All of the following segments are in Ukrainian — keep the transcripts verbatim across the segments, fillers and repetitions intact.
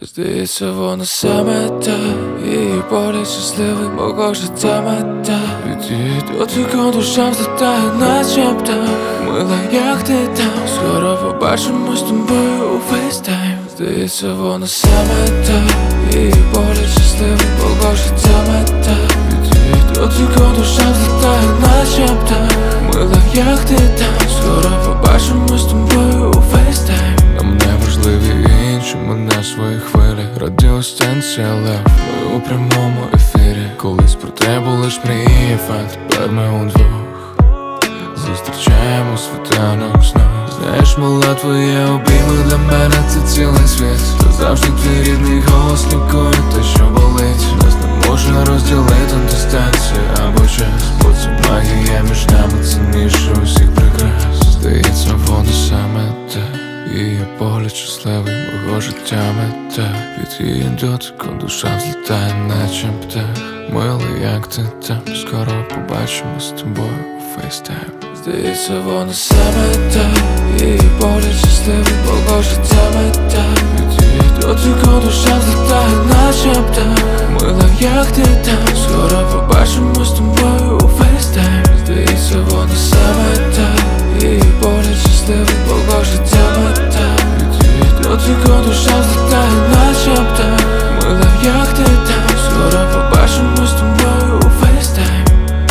Здається, воно саме те, її погляд щасливий, мого життя мета. Від її дотику душа взлітає, наче птах. Мила, як ти там, скоро побачимо з тобою у FaceTime. Здається, воно саме те, її погляд щасливий, мого життя мета. Від її дотику душа взлітає, наче птах. Мила, як ти там, скоро побачимо з тобою у FaceTime. Нам не важливі інші, ми на своїй хвилі. Радіостанція Лев, ми у прямому ефірі. Колись про тебе лиш мріяв, а тепер ми удвох зустрічаємо світанок знов. Знаєш, мала, твої обійми для мене це цілий світ. Та завжди твій рідний голос лікує те, що болить. Нас не може розділити дистанція або час, бо це магія між нами цінніше усіх прикрас. Здається, воно саме те, її погляд щасливий, мого життя мета. Від її дотику душа взлітає, наче птах. Милий, як ти там, скоро побачимо з тобою у FaceTime. Здається, воно саме те, її погляд щасливий, мого життя мета. Від її дотику душа взлітає, наче птах. Мила, як ти там, скоро побачимо з тобою у FaceTime. Здається, воно саме те, її погляд щасливий, мого життя мета. Від її дотику душа взлітає, наче птах. Мила, як ти там, скоро побачимо з тобою у FaceTime.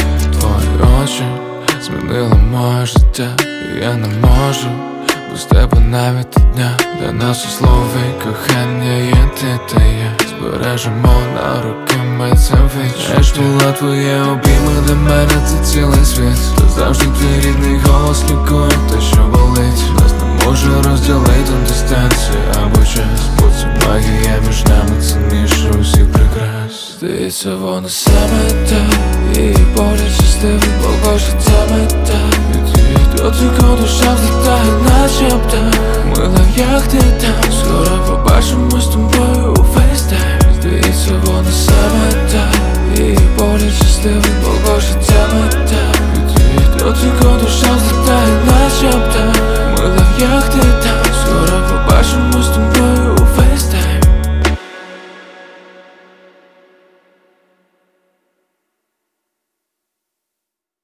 Твої очі змінили моє життя, і я не можу без тебе навіть дня. Для нас у слові кохання є ти та я. Збережемо на руки ми це вічно. Знаєш, була твої обійми для мене це цілий світ. Та завжди твій рідний голос лікує те, що болить. Нас не може розділити дистанція або час, бо це магія між нами цінніше усіх прикрас. Здається, воно саме те, її погляд щасливий, мого життя мета. Від її дотику душа взлітає, наче птах. Мила, як ти там, скоро побачимо з тобою